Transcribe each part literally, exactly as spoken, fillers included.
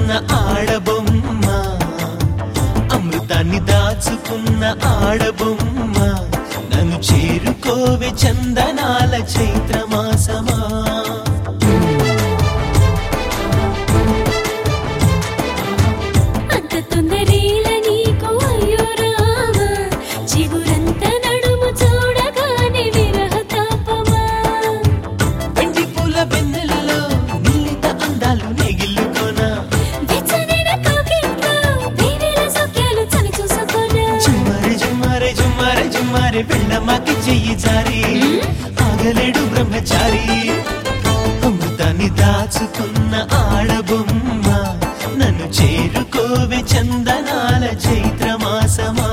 దాచుకున్న ఆడబొమ్మ, అమృతాన్ని దాచుకున్న ఆడబొమ్మ, నన్ను చేరుకోవే చందనాల చైత్రమాసమా. అంత తొందరేల నీకు అయ్యో రామ, చిగురంత నడుము చూడగానే విరహ తాపమా. వెండి పూల వెన్నెలలో నిలిత అందాలు నెగిల్లుకోనా, వెచ్చనైన కౌగిట్లో వేవేల సౌఖ్యాలు చవి చూసుకోనా. జుమ్మారే జుమ్మారే జుమ్మారే జుమ్మారే వెళ్ళమాకి చెయ్యి జారి, ఆగలేడు బ్రహ్మచారి. అమృతాన్ని దాచుకున్న ఆడబొమ్మ, నన్ను చేరుకోవే చందనాల చైత్రమాసమా.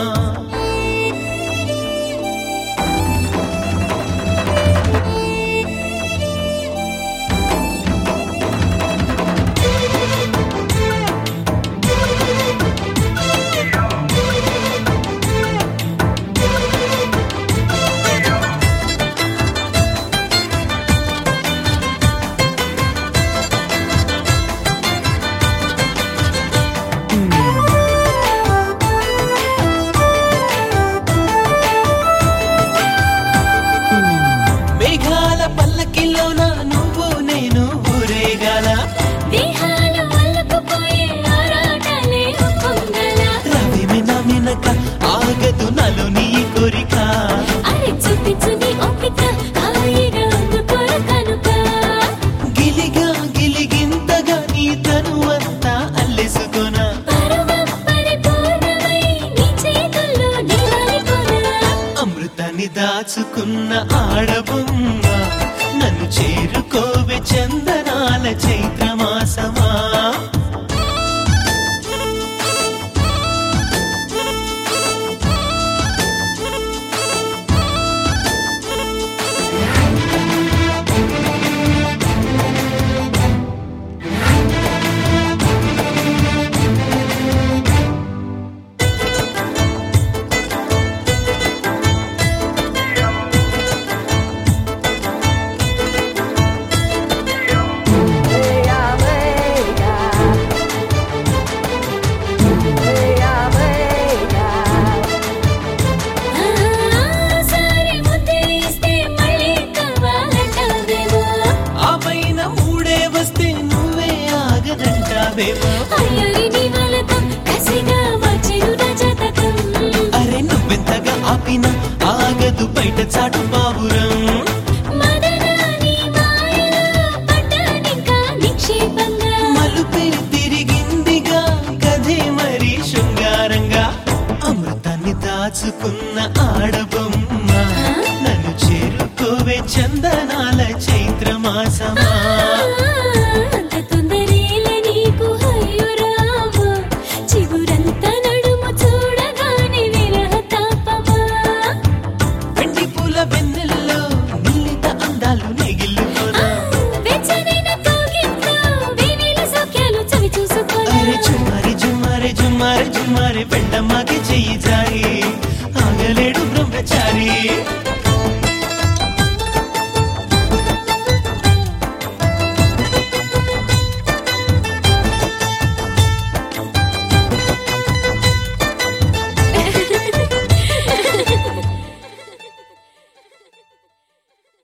మేఘాల పల్లకిలోన నువ్వు నేను ఊరేగాల, దేహాలు అల్లుకుపోయే ఆరాటాలే పొంగల. రవి మిన మినక ఆగదు నలు నీ కోరిక. అరే చూపించు నీ ఓపిక, హాయిగా అందుకోర కనుక. గిలిగా గిలిగింతగా నీ తనువంతా అల్లెసుకొనా, పరమం పరిపూర్ణమై నీ చేతుల్లో నివాళిపోనా. అమృతాన్ని దాచుకున్న ఆడబొమ్మ, నన్ను చేరుకోవే చందనాల చైత్రమాసమా. సారి ముద్దిస్తే మళ్ళీ కావాలంటావేమో. ఆ పైన మూడే వస్తే నువ్వే ఆగదంటావేమో. అయ్యరి నీ వలతం కసిగా వచ్చెను నా జాతకం. అరే నువ్వెంతగా ఆపినా ఆగదు బయట చాటు పావురం. మదన నీ మాయలో పడ్డానింకా నిక్షేపంగా. మలుపే తిరిగిందిగా కథే మరి శృంగారంగా. అమృతాన్ని దాచుకున్న ఆడబొమ్మ, నన్ను చేరుకోవే చందనాల చైత్రమాసమా. అంత తొందరేల నీకు అయ్యో రామ, చిగురంత నడుము చూడగానే విరహ తాపమా. వెండి పూల వెన్నెల్లో నిలిత అందాలు నెగిల్లుకోనా, వెచ్చనైన కౌగిట్లో వేవేల సౌఖ్యాలు చవి చూసుకోనా. అరే జుమ్మారే జుమ్మారే జుమ్మారే జుమ్మారే వెళ్ళమాకి చెయ్యి జారి, ఆగలేడు బ్రహ్మచారి.